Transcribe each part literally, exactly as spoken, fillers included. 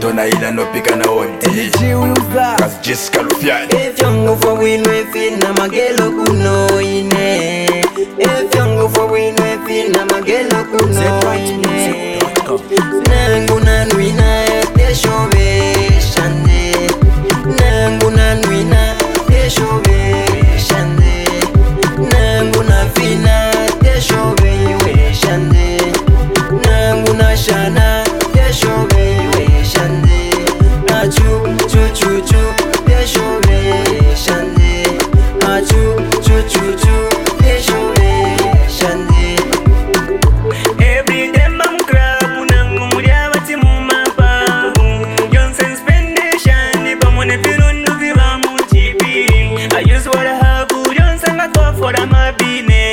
zona ila no pika na odi Cause Jessica Lufiani Efyongo for winwe fina magelo kuno ine Efyongo for winwe fina magelo kuno ine Nangu nanuina teshove shande Nangu nanuina teshove shande Nangu na fina teshove we shande Nangu na shana teshove we shande Achu chu chu chu teshove shande Achu chu chu chu teshove shande Every day mam crab unangu muria bati mumapa Johnson spendation bamone firundu viva multipi I use what I have Johnson got go for a mabine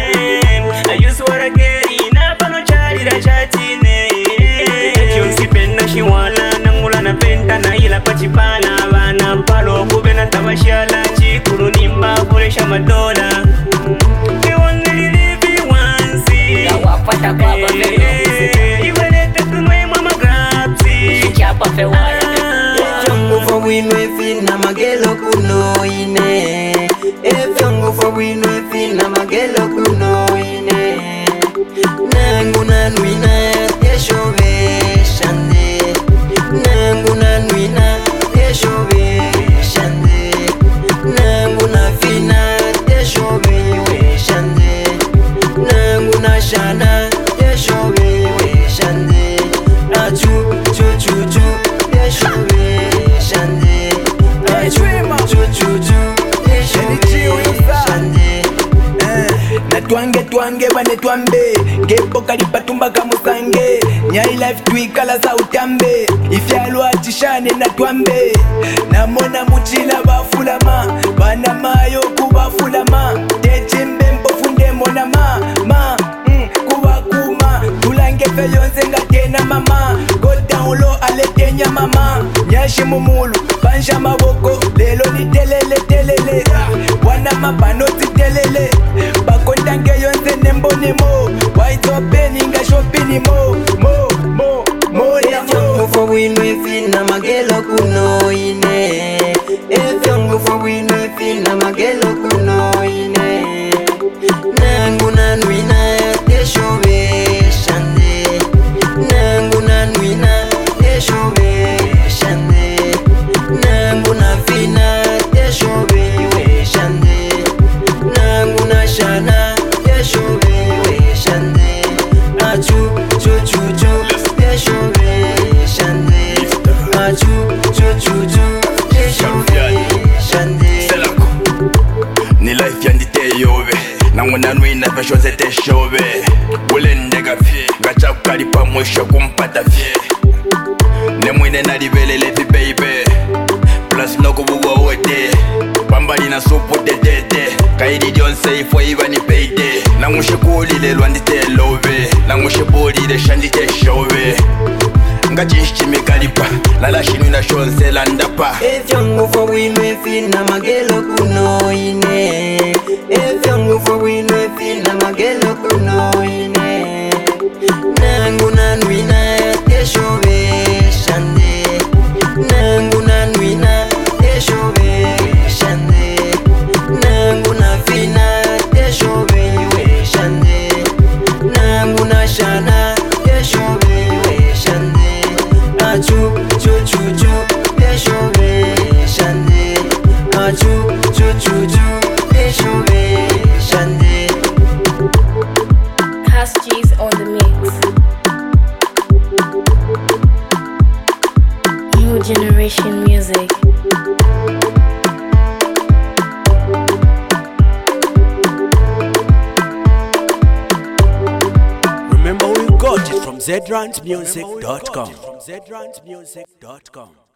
I use what I get in up no chari da chatine Johnson penna shiwala nangula na penta na ila pachipana bana palo kubena tabashala chikuru nimba kuresha madola We only live you once Wapata kwa bavelo Iwelete kunwe mama grabsi Chapa fe waya Efyongo for winwe fina magelo kuno ine Efyongo for winwe fina magelo kuno ine Nangu nanuina teshove shande Nangu nanuina teshove shande Nangu na fina teshove we shande Nangu na shana teshove we shande Achu chu chu chu teshove shande Achu chu chu chu teshove shande Natwange twange bane twambe Gepo kalipa tumbaka musange Nyai life tuikala sa utambe Ifyalwa chishane na twambe Namona muchila bafulama Bana mayo kubafulama Techimbe mpofunde mona ma Ma, mm, kuba kuma Tulange feyonze ngatena mama Go down low aletenya mama Nyashi mumulu, banja maboko Lelo ni telele telele Wana mabanoti telele Bakondange yonze nemboni mo White open inga shopini mo Mo, mo, mo na mo Efyongo for winwe fina magelo kuno ine Efyongo for winwe fina magelo kuno ine Nangu nanuina teshove shande Nangu nanuina teshove shande Nangu na fina teshove we shande Nangu na shana teshove we shande Achu chu chu chu teshove shande Achu chu chu chu teshove shande Selako Ni life yandite yobe Nangu nanuina peshoze teshobe Ulendega fye Gacha kukalipa mwisho kumpata fye Nemwine nalibelele vi baby Plus noko buwa wote Pambali na supu tetete Kaidi Jonse ifo iwa ni payday Nangushe kulile lwandite lobe Nangushe bolile shandite shobe Ngachinshimi kalipa Lala shinu na shonse landapa Efyongo for winwe fina magelo kuno ine Efyongo for winwe fina magelo kuno ine Nangu nanuina teshove shande Nangu nanuina teshove shande Nangu na fina teshove we shande Nangu na shana teshove we shande Achu chu chu chu teshove shande Achu chu chu chu teshove shande Huskies on the mix. New generation music. Remember we got it from Z Rant Music dot com.